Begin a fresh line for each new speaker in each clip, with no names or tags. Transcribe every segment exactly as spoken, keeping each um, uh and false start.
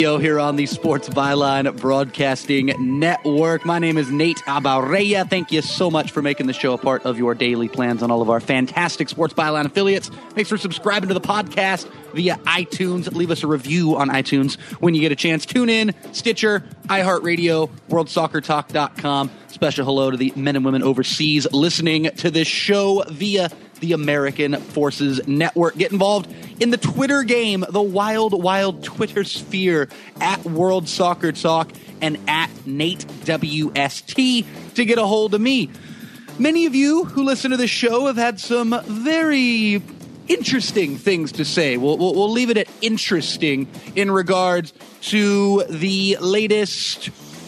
Radio here on the Sports Byline Broadcasting Network. My name is Nate Abaurrea. Thank you so much for making the show a part of your daily plans on all of our fantastic Sports Byline affiliates. Thanks for subscribing to the podcast via iTunes. Leave us a review on iTunes when you get a chance. Tune in, Stitcher, iHeartRadio, world soccer talk dot com. Special hello to the men and women overseas listening to this show via the American Forces Network. Get involved in the Twitter game, the wild, wild Twitter sphere at World Soccer Talk and at Nate W S T to get a hold of me. Many of you who listen to this show have had some very interesting things to say. We'll, we'll, we'll leave it at interesting in regards to the latest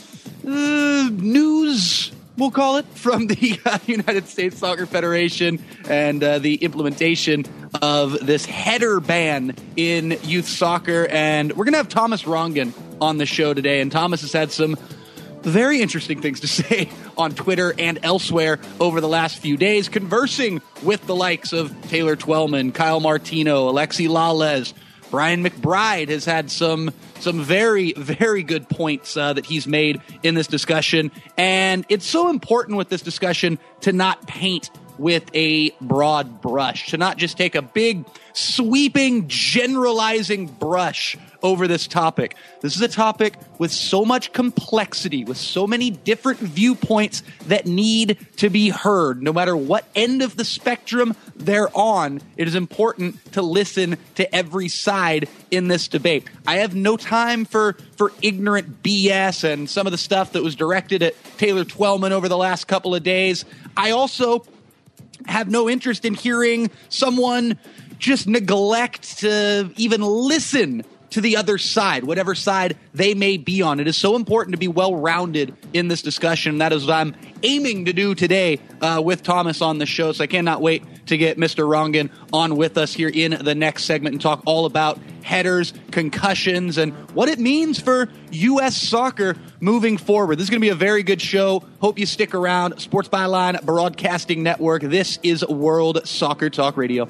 uh, news, we'll call it, from the uh, United States Soccer Federation and uh, the implementation of this header ban in youth soccer. And we're going to have Thomas Rongen on the show today. And Thomas has had some very interesting things to say on Twitter and elsewhere over the last few days, conversing with the likes of Taylor Twellman, Kyle Martino, Alexi Lalas. Brian McBride has had some some very, very good points uh, that he's made in this discussion. And it's so important with this discussion to not paint with a broad brush, to not just take a big, sweeping, generalizing brush over this topic. This is a topic with so much complexity, with so many different viewpoints that need to be heard. No matter what end of the spectrum they're on, it is important to listen to every side in this debate. I have no time for, for ignorant B S and some of the stuff that was directed at Taylor Twellman over the last couple of days. I also have no interest in hearing someone just neglect to even listen to the other side, whatever side they may be on. It is so important to be well-rounded in this discussion. That is what I'm aiming to do today uh, with Thomas on the show. So I cannot wait to get Mister Rongen on with us here in the next segment and talk all about headers, concussions, and what it means for U S soccer moving forward. This is going to be a very good show. Hope you stick around. Sports Byline Broadcasting Network. This is World Soccer Talk Radio.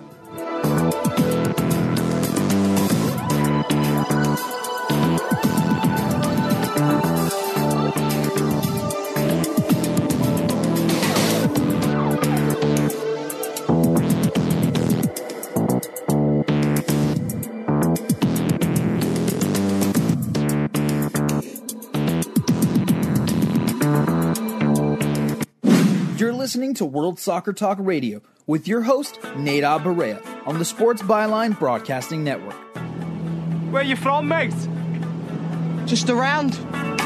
Listening to World Soccer Talk Radio with your host, Nate Abaurrea, on the Sports Byline Broadcasting Network.
Where you from, mate?
Just around.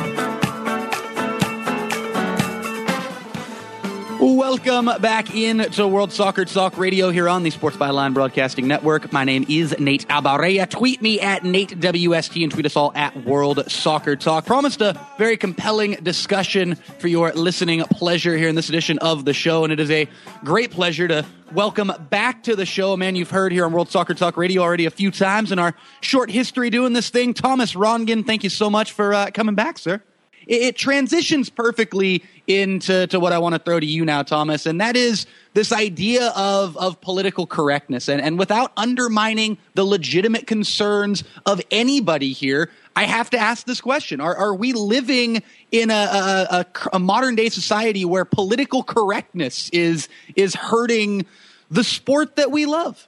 Welcome back in to World Soccer Talk Radio here on the Sports Byline Broadcasting Network. My name is Nate Abaurrea. Tweet me at Nate W S T and tweet us all at World Soccer Talk. Promised a very compelling discussion for your listening pleasure here in this edition of the show, and it is a great pleasure to welcome back to the show a man you've heard here on World Soccer Talk Radio already a few times in our short history doing this thing. Thomas Rongen, thank you so much for uh, coming back, sir. It transitions perfectly into to what I want to throw to you now, Thomas, and that is this idea of, of political correctness. And, and without undermining the legitimate concerns of anybody here, I have to ask this question. Are, are we living in a, a, a, a modern-day society where political correctness is, is hurting the sport that we love?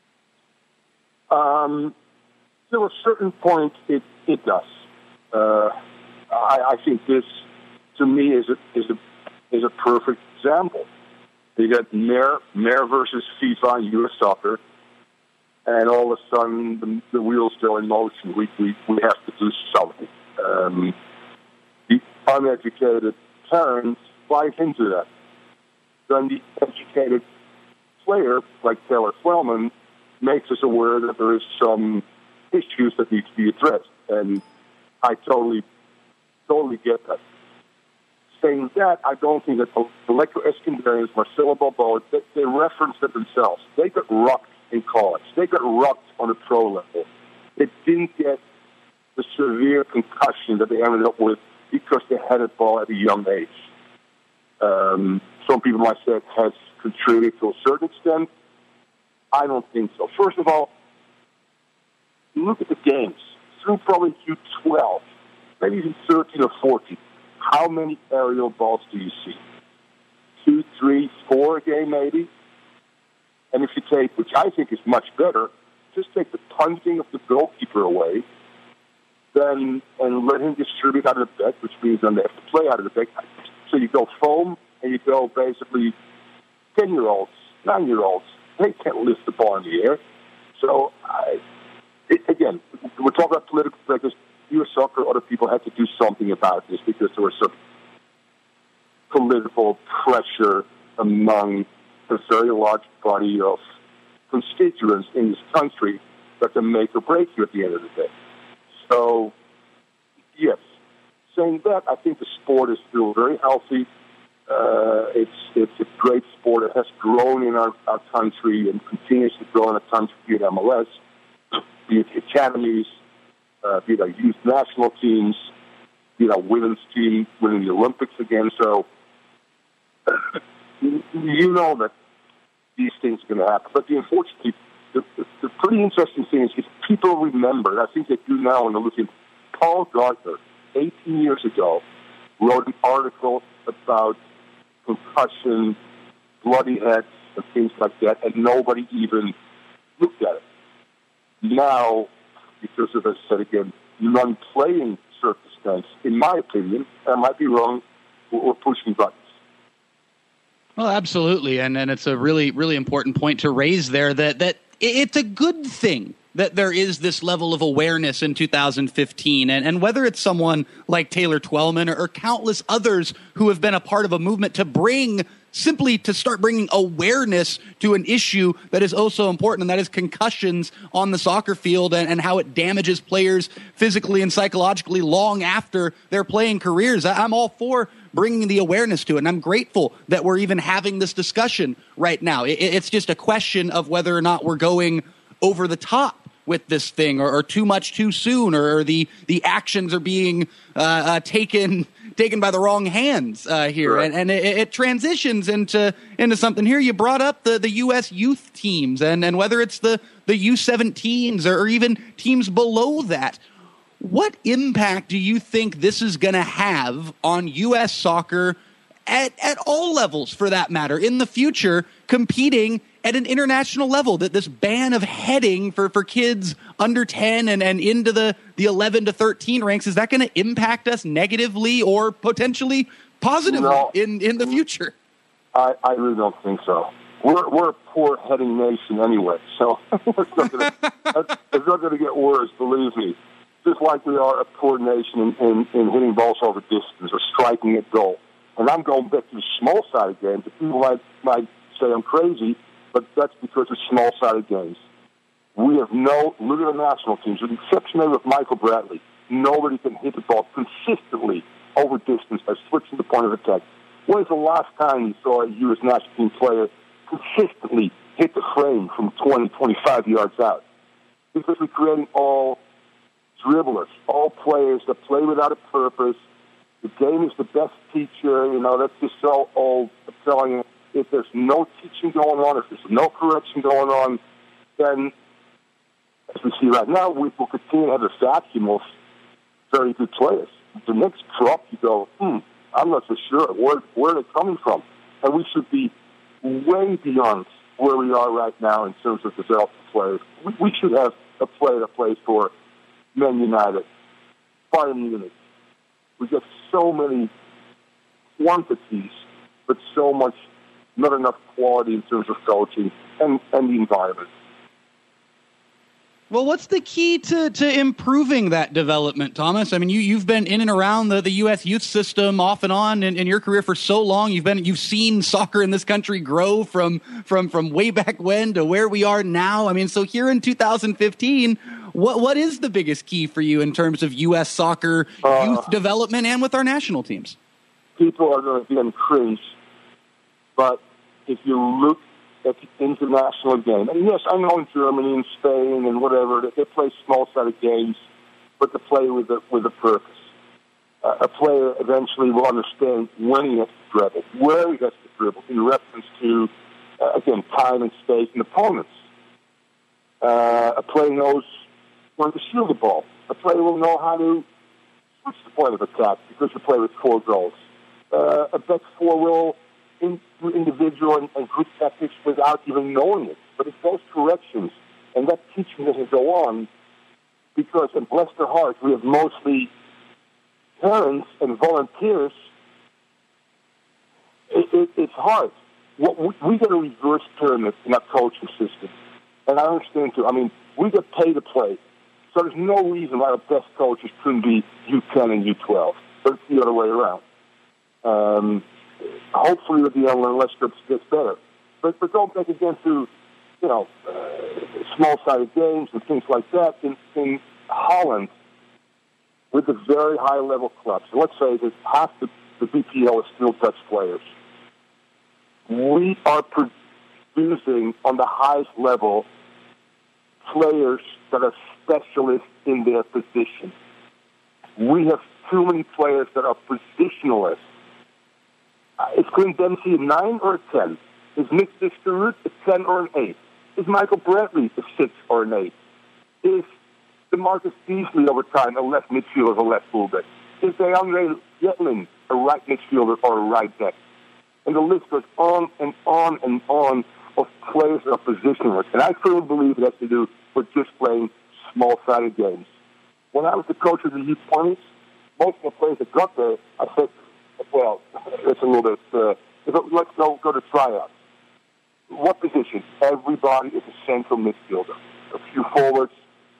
Um, to a certain point, it, it does. Uh I, I think this, to me, is a is a is a perfect example. You got Mayor Mayor versus FIFA, U S Soccer, and all of a sudden the, the wheels go in motion. We we we have to do something. Um, the uneducated parents buy into that. Then the educated player, like Taylor Twellman, makes us aware that there is some issues that need to be addressed, and I totally. Totally get that. Saying that, I don't think that Alecko Eskandarians, Marcelo Balboa, they, they referenced it themselves. They got rocked in college. They got rocked on a pro level. They didn't get the severe concussion that they ended up with because they had it ball at a young age. Um, some people might say it has contributed to a certain extent. I don't think so. First of all, look at the games. through probably Q twelve, maybe even thirteen or fourteen, how many aerial balls do you see? Two, three, four a game maybe? And if you take, which I think is much better, just take the punting of the goalkeeper away, then and let him distribute out of the back, which means then they have to play out of the back. So you go foam, and you go basically ten-year-olds, nine-year-olds. They can't lift the ball in the air. So, I, it, again, we're talking about political practice. U S Soccer, other people had to do something about this because there was some political pressure among a very large body of constituents in this country that can make or break you at the end of the day. So, yes, saying that, I think the sport is still very healthy. Uh, it's it's a great sport. It has grown in our, our country and continues to grow in our country, be it M L S, be it the academies, uh, be it our youth national teams, be it our women's team winning the Olympics again. So, you know that these things are going to happen. But the unfortunately, the, the, the pretty interesting thing is if people remember, I think they do now when they're looking, Paul Gardner, eighteen years ago, wrote an article about concussion, bloody heads, and things like that, and nobody even looked at it. Now, because of, as I said again, non-playing circumstance, in my opinion, I might be wrong, we're pushing buttons.
Well, absolutely, and and it's a really, really important point to raise there, that that it's a good thing that there is this level of awareness in two thousand fifteen, and, and whether it's someone like Taylor Twellman or, or countless others who have been a part of a movement to bring, simply to start bringing awareness to an issue that is oh so important, and that is concussions on the soccer field and, and how it damages players physically and psychologically long after their playing careers. I, I'm all for bringing the awareness to it, and I'm grateful that we're even having this discussion right now. It, it's just a question of whether or not we're going over the top with this thing, or, or too much too soon, or, or the the actions are being uh, uh, taken taken by the wrong hands uh, here,
Right.
and, and it, it transitions into into something here. You brought up the, the U S youth teams, and, and whether it's the the U seventeens or, or even teams below that. What impact do you think this is going to have on U S soccer at at all levels, for that matter, in the future, competing at an international level? That this ban of heading for, for kids under ten and, and into the, the eleven to thirteen ranks, is that going to impact us negatively or potentially positively
No.
in, in the future?
I, I really don't think so. We're we're a poor heading nation anyway, so it's not gonna, it's not going to get worse, believe me. Just like we are a poor nation in, in, in hitting balls over distance or striking at goal. And I'm going back to the small-sided games. People might, might say I'm crazy, but that's because of small-sided games. We have no, look at the national teams, with the exception of Michael Bradley, nobody can hit the ball consistently over distance by switching the point of attack. When is the last time you saw a U S national team player consistently hit the frame from twenty, twenty-five yards out? Because we're creating all dribblers, all players that play without a purpose. The game is the best teacher. You know, that's just so old. I'm telling you, if there's no teaching going on, if there's no correction going on, then, as we see right now, we will continue to have a vacuum of very good players. The next drop, you go, hmm, I'm not so sure. Where, where are they coming from? And we should be way beyond where we are right now in terms of developing players. We, we should have a player that plays for Man United, Bayern Munich. We get so many quantities, but so much, not enough quality in terms of coaching and, and the environment.
Well, what's the key to, to improving that development, Thomas? I mean, you, you've been in and around the, the U S youth system off and on in, in your career for so long. You've been, you've seen soccer in this country grow from, from, from way back when to where we are now. I mean, so here in two thousand fifteen, what, what is the biggest key for you in terms of U S soccer
Uh,
youth development and with our national teams?
People are going to be on cringe, but if you look at the international game, and yes, I know in Germany and Spain and whatever, that they play small-sided games, but they play with a, with a purpose. Uh, a player eventually will understand when he has to dribble, where he has to dribble, in reference to, uh, again, time and space and opponents. Uh, a player knows when to shield the ball. A player will know how to switch the point of attack because you play with four goals. Uh, a back four will in, do individual and, and group tactics without even knowing it. But it's those corrections, and that teaching doesn't go on because, and bless their hearts, we have mostly parents and volunteers. It, it, it's hard. What, we, we get a reverse pyramid in our coaching system. And I understand, too. I mean, we get paid to play. So there's no reason why our best coaches couldn't be U ten and U twelve. But it's the other way around. Um, hopefully with the young and less groups gets better. But, but don't take again to, you know, uh, small-sided games and things like that. In, in Holland, with the very high-level clubs, let's say that half the, the B P L is still Dutch players. We are producing on the highest level players that are specialists in their position. We have too many players that are positionalists. Uh, is Clint Dempsey a nine or a ten? Is Nick Diskerud a ten or an eight? Is Michael Bradley a six or an eight? Is DeMarcus Beasley over time a left midfielder or a left fullback? Is DeAndre Yedlin a right midfielder or a right back? And the list goes on and on and on of players that are positionless. And I firmly believe it has to do with just playing small-sided games. When I was the coach of the U twenties, most of the players that got there, I said, well, it's a little bit, uh, let's go, go to tryouts. What position? Everybody is a central midfielder. A few forwards,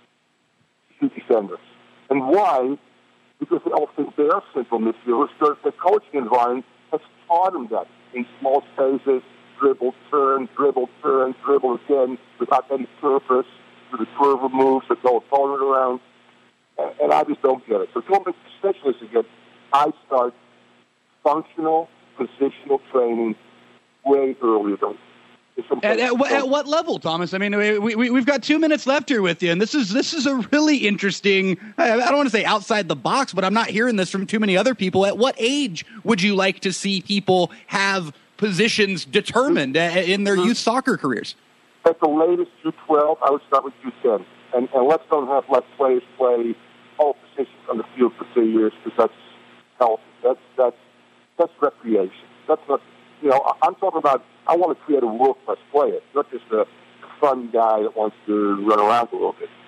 a few defenders. And why? Because they all think they are central midfielders, because the coaching environment has taught them that in small spaces, dribble, turn, dribble, turn, dribble again, without any purpose, with the curve moves that go opponent around. And, and I just don't get it. So going to specialists again, I start functional, positional training way earlier than
At, at, at what level, Thomas? I mean, we, we, we've got two minutes left here with you, and this is this is a really interesting, I, I don't want to say outside the box, but I'm not hearing this from too many other people. At what age would you like to see people have positions determined in their youth soccer careers?
At the latest, U twelve, I would start with U ten. And, and let's don't have let players play all positions on the field for two years because that's healthy. That's, that's, that's recreation. That's not, you know, I'm talking about, I want to create a world-class player, not just a fun guy that wants to run around a little bit.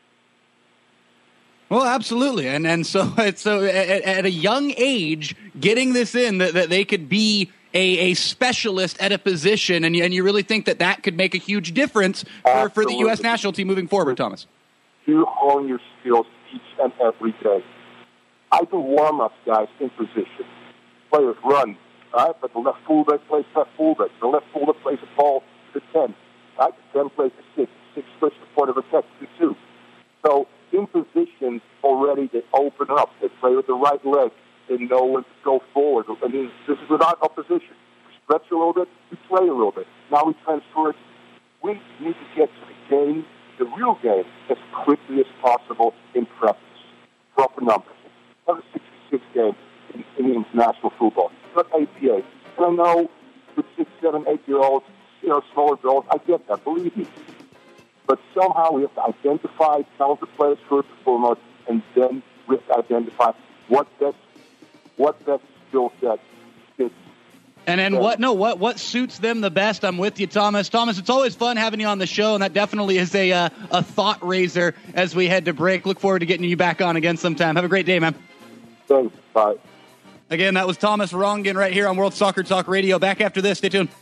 Well, absolutely. And and so, so at, at a young age, getting this in, that, that they could be a, a specialist at a position, and you, and you really think that that could make a huge difference for, for the U S national team moving forward, Thomas?
You hone your skills each and every day. I do warm-ups, guys, in position. Players run. Right, but the left fullback plays left fullback. The left fullback plays the ball to the ten. Right, the ten plays the six. Six plays the point of attack to the two. So in position already, they open up. They play with the right leg. They know when to go forward. I mean, this is without opposition. We stretch a little bit. We play a little bit. Now we transfer it. We need to get to the game, the real game, as quickly as possible in practice. Proper numbers. Not a sixty-six game in, in international football. Not A P A. And I know with six, seven, eight-year-olds, you know, smaller girls, I get that, believe me. But somehow we have to identify talented players first and foremost, and then we have to identify what that, what that skill set fits.
And and what no what what suits them the best? I'm with you, Thomas. Thomas, it's always fun having you on the show, and that definitely is a uh, a thought raiser as we head to break. Look forward to getting you back on again sometime. Have a great day, man.
Thanks. Bye.
Again, that was Thomas Rongen right here on World Soccer Talk Radio. Back after this. Stay tuned.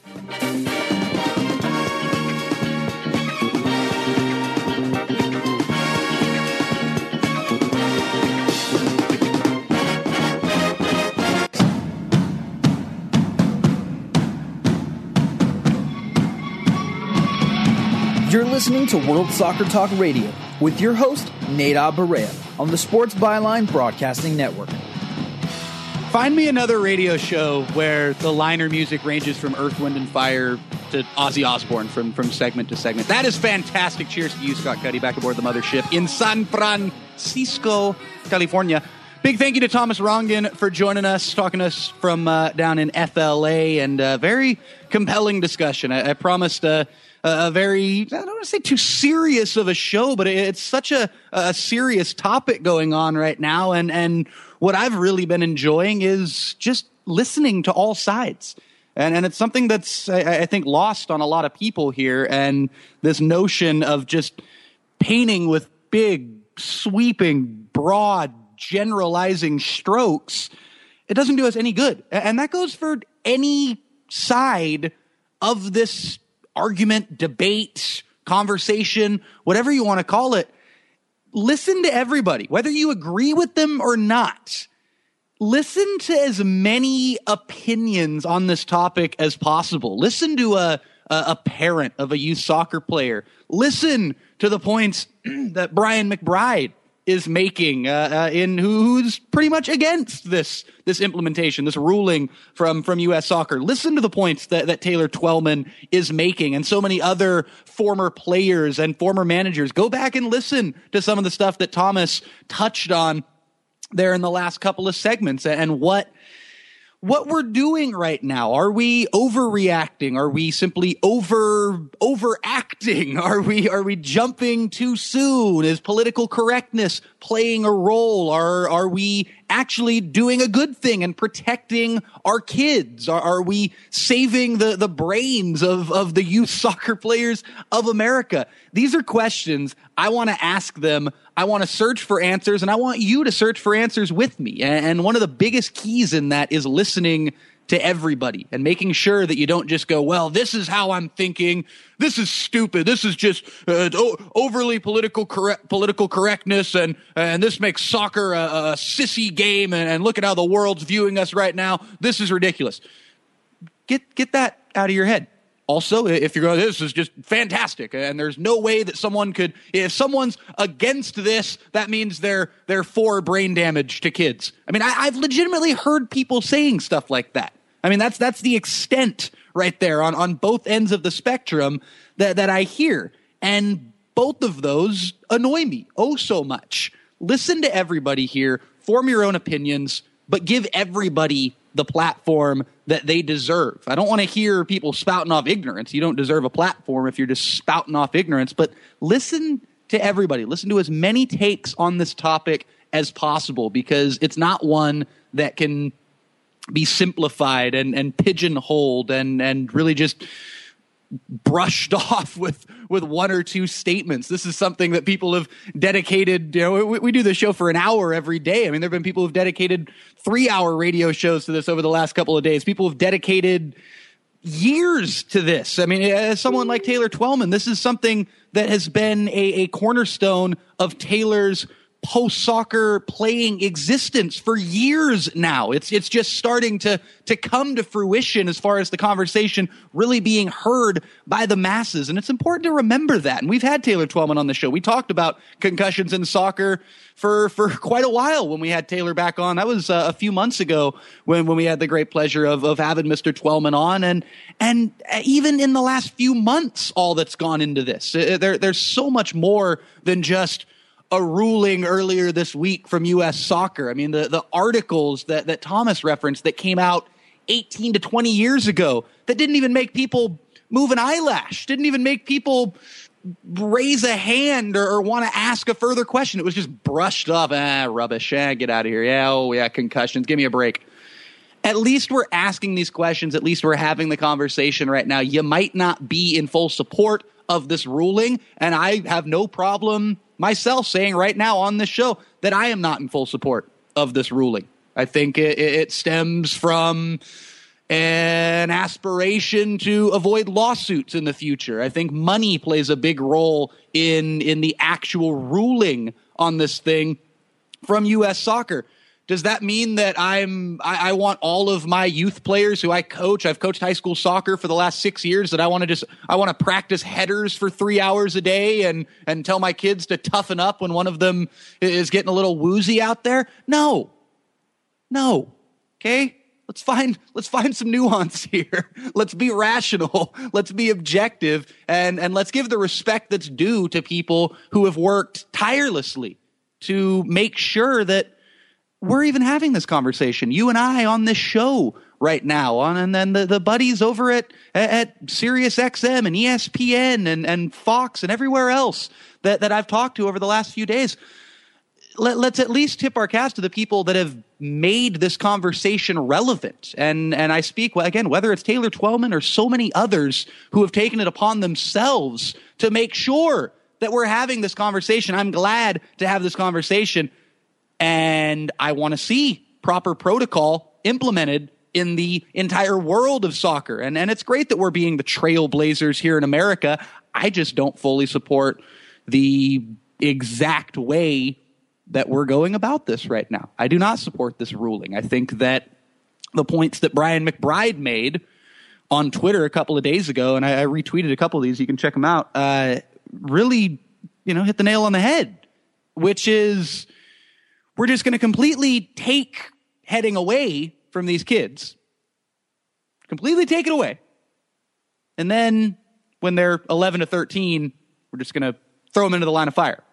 You're listening to World Soccer Talk Radio with your host, Nada Barea, on the Sports Byline Broadcasting Network.
Find me another radio show where the liner music ranges from Earth, Wind, and Fire to Ozzy Osbourne from, from segment to segment. That is fantastic. Cheers to you, Scott Cuddy, back aboard the mothership in San Francisco, California. Big thank you to Thomas Rongen for joining us, talking to us from uh, down in F L A, and uh, very compelling discussion. I, I promised uh, a very, I don't want to say too serious of a show, but it's such a, a serious topic going on right now. And, and what I've really been enjoying is just listening to all sides. And, and it's something that's, I, I think, lost on a lot of people here. And this notion of just painting with big, sweeping, broad, generalizing strokes, it doesn't do us any good. And that goes for any side of this argument, debate, conversation, whatever you want to call it. Listen to everybody, whether you agree with them or not. Listen to as many opinions on this topic as possible. Listen to a, a, a parent of a youth soccer player. Listen to the points that Brian McBride is making, uh, uh, in who's pretty much against this this implementation, this ruling from from U S Soccer. Listen to the points that, that Taylor Twellman is making, and so many other former players and former managers. Go back and listen to some of the stuff that Thomas touched on there in the last couple of segments, and what what we're doing right now. Are we overreacting? Are we simply over overacting? Are we are we jumping too soon? Is political correctness playing a role? Are are we actually doing a good thing and protecting our kids? Are, are we saving the, the brains of, of the youth soccer players of America? These are questions I want to ask them. I want to search for answers, and I want you to search for answers with me. And one of the biggest keys in that is listening to everybody and making sure that you don't just go, well, this is how I'm thinking. This is stupid. This is just uh, o- overly political correct, political correctness, and and this makes soccer a, a sissy game, and, and look at how the world's viewing us right now. This is ridiculous. Get get that out of your head. Also, if you're going, this is just fantastic, and there's no way that someone could, if someone's against this, that means they're they're for brain damage to kids. I mean, I, I've legitimately heard people saying stuff like that. I mean, that's that's the extent right there on, on both ends of the spectrum that, that I hear. And both of those annoy me oh so much. Listen to everybody here, form your own opinions, but give everybody the platform that they deserve. I don't want to hear people spouting off ignorance. You don't deserve a platform if you're just spouting off ignorance, but listen to everybody. Listen to as many takes on this topic as possible, because it's not one that can be simplified and, and pigeonholed and, and really just brushed off with, with one or two statements. This is something that people have dedicated, you know, we, we do the show for an hour every day. I mean, there have been people who've dedicated three hour radio shows to this over the last couple of days. People have dedicated years to this. I mean, as someone like Taylor Twellman, this is something that has been a, a cornerstone of Taylor's post-soccer playing existence for years now. It's it's just starting to to come to fruition as far as the conversation really being heard by the masses. And it's important to remember that. And we've had Taylor Twellman on the show. We talked about concussions in soccer for, for quite a while when we had Taylor back on. That was uh, a few months ago when, when we had the great pleasure of, of having Mister Twellman on. And and even in the last few months, all that's gone into this. There, there's so much more than just a ruling earlier this week from U S Soccer. I mean, the, the articles that, that Thomas referenced that came out eighteen to twenty years ago that didn't even make people move an eyelash, didn't even make people raise a hand or, or want to ask a further question. It was just brushed off. Ah, rubbish. Ah, get out of here. Yeah, oh, yeah, concussions. Give me a break. At least we're asking these questions. At least we're having the conversation right now. You might not be in full support of this ruling, and I have no problem myself saying right now on this show that I am not in full support of this ruling. I think it, it stems from an aspiration to avoid lawsuits in the future. I think money plays a big role in, in the actual ruling on this thing from U S Soccer. Does that mean that I'm, I, I want all of my youth players who I coach, I've coached high school soccer for the last six years, that I want to just, I want to practice headers for three hours a day and, and tell my kids to toughen up when one of them is getting a little woozy out there? No, no. Okay. Let's find, let's find some nuance here. Let's be rational. Let's be objective, and, and let's give the respect that's due to people who have worked tirelessly to make sure that we're even having this conversation. You and I on this show right now on, and then the, the buddies over at, at Sirius X M and E S P N and, and Fox and everywhere else that, that I've talked to over the last few days. Let, let's at least tip our cats to the people that have made this conversation relevant. And, and I speak, again, whether it's Taylor Twellman or so many others who have taken it upon themselves to make sure that we're having this conversation. I'm glad to have this conversation, and I want to see proper protocol implemented in the entire world of soccer. And, and it's great that we're being the trailblazers here in America. I just don't fully support the exact way that we're going about this right now. I do not support this ruling. I think that the points that Brian McBride made on Twitter a couple of days ago, and I, I retweeted a couple of these, you can check them out, uh, really, you know, hit the nail on the head, which is we're just going to completely take heading away from these kids, completely take it away. And then when they're eleven to thirteen, we're just going to throw them into the line of fire.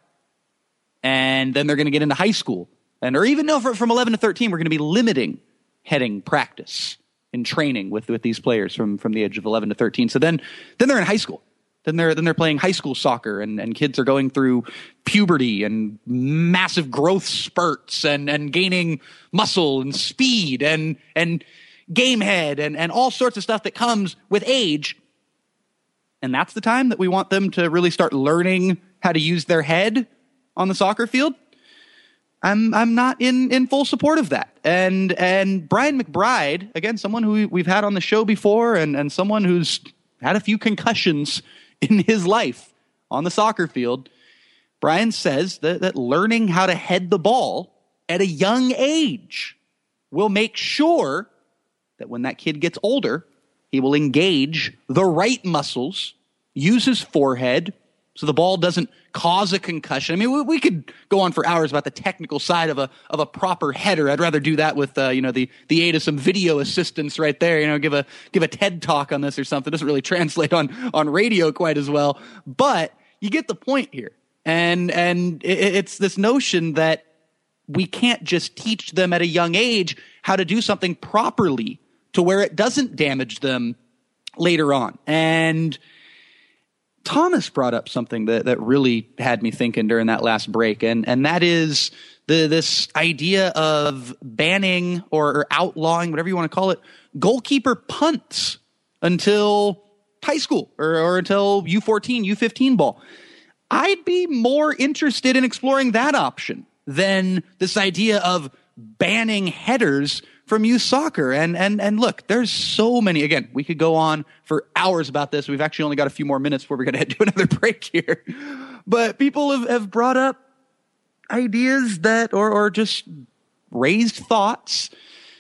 And then they're going to get into high school. And or even no, from eleven to thirteen, we're going to be limiting heading practice and training with, with these players from, from the age of eleven to thirteen. So then, then they're in high school. Then they're then they're playing high school soccer, and, and kids are going through puberty and massive growth spurts and, and gaining muscle and speed and and game head and, and all sorts of stuff that comes with age. And that's the time that we want them to really start learning how to use their head on the soccer field. I'm I'm not in, in full support of that. And and Brian McBride, again, someone who we've had on the show before, and, and someone who's had a few concussions in his life on the soccer field, Brian says that, that learning how to head the ball at a young age will make sure that when that kid gets older, he will engage the right muscles, use his forehead, so the ball doesn't cause a concussion. I mean, we, we could go on for hours about the technical side of a of a proper header. I'd rather do that with uh, you know the the aid of some video assistance right there. You know, give a give a TED talk on this or something. It doesn't really translate on on radio quite as well, but you get the point here. And and it, it's this notion that we can't just teach them at a young age how to do something properly to where it doesn't damage them later on. And Thomas brought up something that, that really had me thinking during that last break, and, and that is the this idea of banning or, or outlawing, whatever you want to call it, goalkeeper punts until high school or, or until U fourteen, U fifteen ball. I'd be more interested in exploring that option than this idea of banning headers from youth soccer. And, and, and look, there's so many, again, we could go on for hours about this. We've actually only got a few more minutes before we're going to head to another break here. But people have, have brought up ideas that, or, or just raised thoughts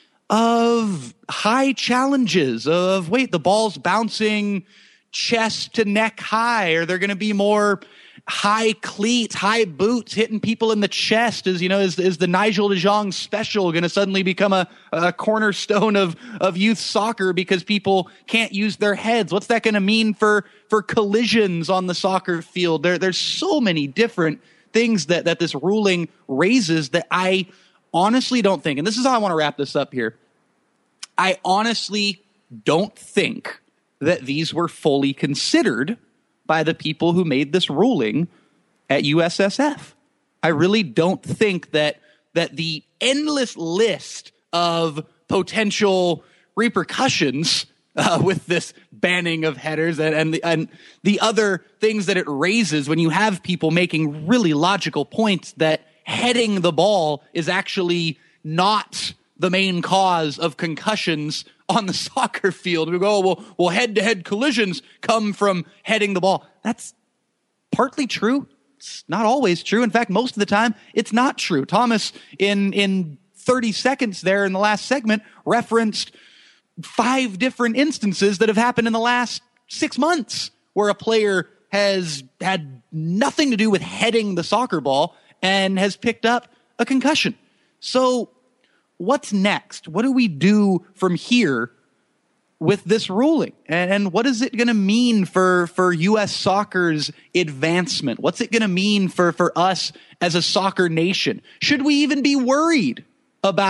of high challenges of, wait, the ball's bouncing chest to neck high. Are there going to be more high cleats, high boots hitting people in the chest? Is, you know, is, is the Nigel de Jong special going to suddenly become a, a cornerstone of, of youth soccer because people can't use their heads? What's that going to mean for, for collisions on the soccer field? There, there's so many different things that, that this ruling raises that I honestly don't think, and this is how I want to wrap this up here. I honestly don't think that these were fully considered by the people who made this ruling at U S S F. I really don't think that that the endless list of potential repercussions uh, with this banning of headers and and the, and the other things that it raises when you have people making really logical points that heading the ball is actually not the main cause of concussions on the soccer field. We go, oh, well, well, head-to-head collisions come from heading the ball. That's partly true. It's not always true. In fact, most of the time, it's not true. Thomas, in in thirty seconds there in the last segment, referenced five different instances that have happened in the last six months where a player has had nothing to do with heading the soccer ball and has picked up a concussion. So what's next? What do we do from here with this ruling? And what is it going to mean for, for U S soccer's advancement? What's it going to mean for, for us as a soccer nation? Should we even be worried about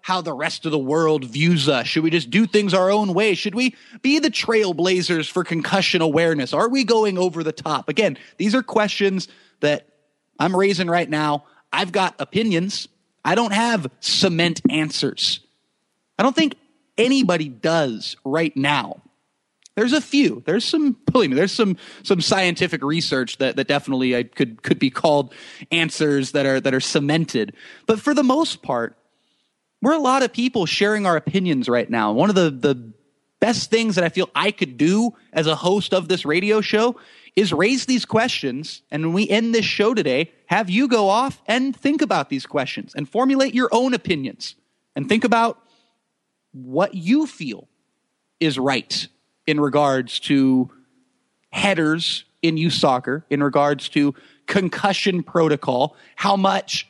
how the rest of the world views us? Should we just do things our own way? Should we be the trailblazers for concussion awareness? Are we going over the top? Again, these are questions that I'm raising right now. I've got opinions. I don't have cement answers. I don't think anybody does right now. There's a few. There's some, believe me, there's some some scientific research that, that definitely I could could be called answers that are that are cemented. But for the most part, we're a lot of people sharing our opinions right now. One of the, the best things that I feel I could do as a host of this radio show is raise these questions, and when we end this show today, have you go off and think about these questions and formulate your own opinions and think about what you feel is right in regards to headers in youth soccer, in regards to concussion protocol, how much,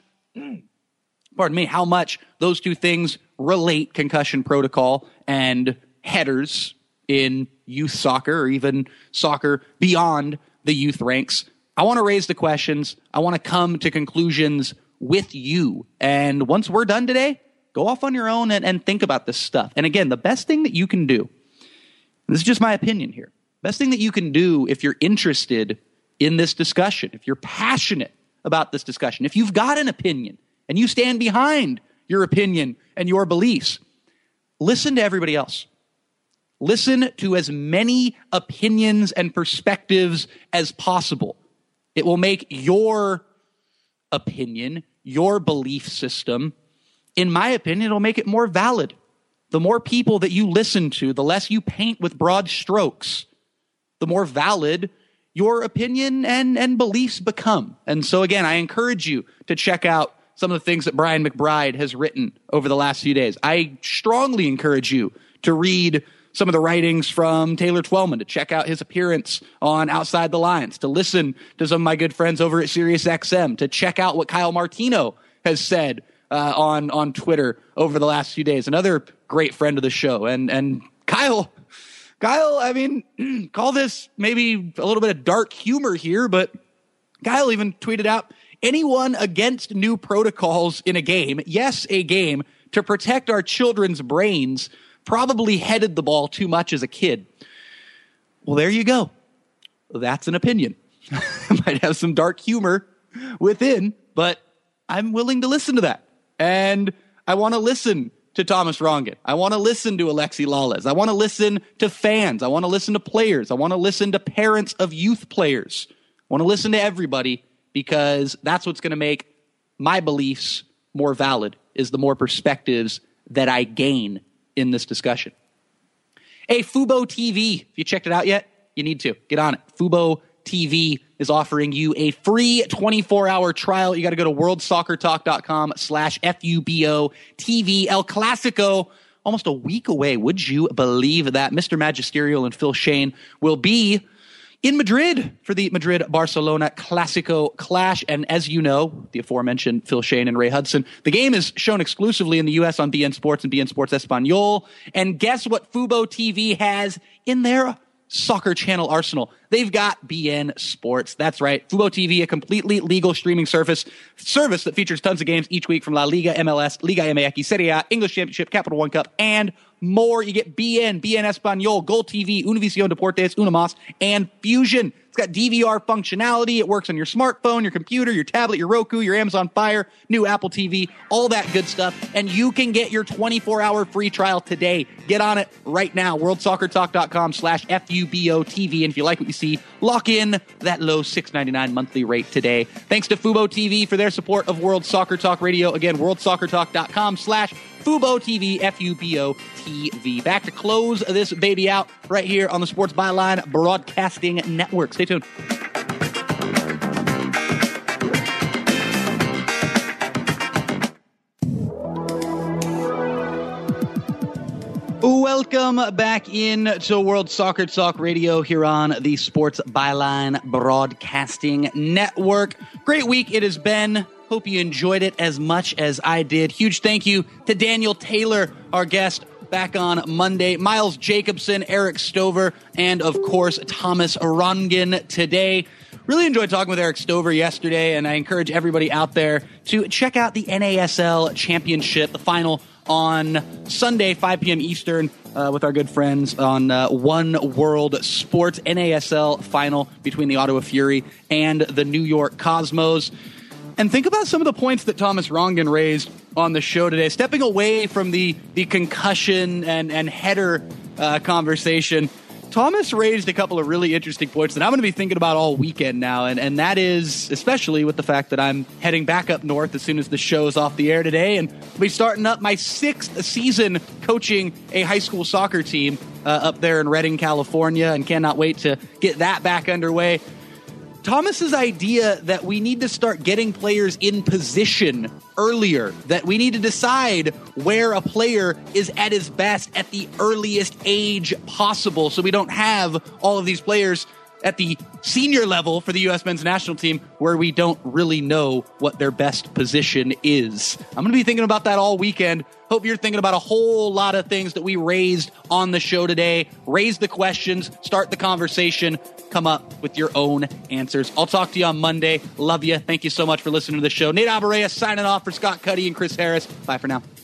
pardon me, how much those two things relate, concussion protocol and headers in youth soccer or even soccer beyond the youth ranks. I want to raise the questions. I want to come to conclusions with you. And once we're done today, go off on your own and, and think about this stuff. And again, the best thing that you can do, this is just my opinion here, best thing that you can do if you're interested in this discussion, if you're passionate about this discussion, if you've got an opinion and you stand behind your opinion and your beliefs, listen to everybody else. Listen to as many opinions and perspectives as possible. It will make your opinion, your belief system, in my opinion, it'll make it more valid. The more people that you listen to, the less you paint with broad strokes, the more valid your opinion and, and beliefs become. And so again, I encourage you to check out some of the things that Brian McBride has written over the last few days. I strongly encourage you to read some of the writings from Taylor Twellman, to check out his appearance on Outside the Lines, to listen to some of my good friends over at SiriusXM, to check out what Kyle Martino has said uh, on, on Twitter over the last few days. Another great friend of the show. And, and Kyle, Kyle, I mean, call this maybe a little bit of dark humor here, but Kyle even tweeted out, anyone against new protocols in a game, yes, a game, to protect our children's brains, probably headed the ball too much as a kid. Well, there you go. That's an opinion. Might have some dark humor within, but I'm willing to listen to that. And I want to listen to Thomas Rongen. I want to listen to Alexi Lalas. I want to listen to fans. I want to listen to players. I want to listen to parents of youth players. I want to listen to everybody, because that's what's going to make my beliefs more valid, is the more perspectives that I gain in this discussion. Hey, Fubo T V, if you checked it out yet, you need to. Get on it. Fubo T V is offering you a free twenty-four hour trial. You got to go to worldsoccertalk.com slash F-U-B-O TV. El Clasico, almost a week away. Would you believe that? Mister Magisterial and Phil Shane will be in Madrid for the Madrid-Barcelona Clasico clash. And as you know, the aforementioned Phil Shane and Ray Hudson, the game is shown exclusively in the U S on B N Sports and B N Sports Espanol. And guess what Fubo T V has in their soccer channel arsenal? They've got B N Sports. That's right. Fubo T V, a completely legal streaming service service that features tons of games each week from La Liga, M L S, Liga M X, Serie A, English Championship, Capital One Cup, and more. You get B N, B N Espanol, Gol T V, Univision Deportes, Unamas, and Fusion. It's got D V R functionality. It works on your smartphone, your computer, your tablet, your Roku, your Amazon Fire, new Apple T V, all that good stuff. And you can get your twenty-four hour free trial today. Get on it right now. worldsoccertalk.com slash F-U-B-O TV. And if you like what you see, lock in that low six ninety-nine monthly rate today. Thanks to Fubo T V for their support of World Soccer Talk Radio. Again, worldsoccertalk.com slash Fubo T V, F U B O T V. Back to close this baby out right here on the Sports Byline Broadcasting Network. Stay tuned. Welcome back in to World Soccer Talk Radio here on the Sports Byline Broadcasting Network. Great week it has been. Hope you enjoyed it as much as I did. Huge thank you to Daniel Taylor, our guest back on Monday, Miles Jacobson, Eric Stover, and of course, Thomas Rongen today. Really enjoyed talking with Eric Stover yesterday, and I encourage everybody out there to check out the N A S L Championship, the final on Sunday, five p.m. Eastern, uh, with our good friends on uh, One World Sports, N A S L final between the Ottawa Fury and the New York Cosmos. And think about some of the points that Thomas Rongen raised on the show today, stepping away from the, the concussion and, and header uh, conversation. Thomas raised a couple of really interesting points that I'm going to be thinking about all weekend now, and, and that is especially with the fact that I'm heading back up north as soon as the show is off the air today, and I'll be starting up my sixth season coaching a high school soccer team uh, up there in Redding, California, and cannot wait to get that back underway. Thomas's idea that we need to start getting players in position earlier, that we need to decide where a player is at his best at the earliest age possible, so we don't have all of these players at the senior level for the U S men's national team where we don't really know what their best position is. I'm going to be thinking about that all weekend. Hope you're thinking about a whole lot of things that we raised on the show today. Raise the questions, start the conversation, come up with your own answers. I'll talk to you on Monday. Love you. Thank you so much for listening to the show. Nate Abaurrea signing off for Scott Cuddy and Chris Harris. Bye for now.